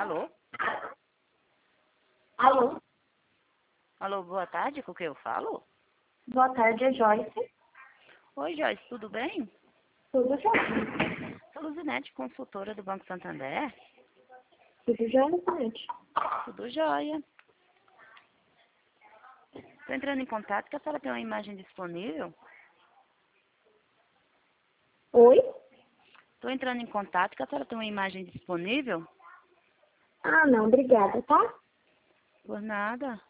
Alô? Alô? Alô, boa tarde, com quem eu falo? Boa tarde, é Joyce. Oi, Joyce, tudo bem? Tudo jóia? Sou Luzinete, consultora do Banco Santander. Tudo jóia, Luzinete? Tudo jóia. Estou entrando em contato que a senhora tem uma imagem disponível. Oi? Estou entrando em contato que a senhora tem uma imagem disponível. Ah, não, obrigada, tá? Por nada.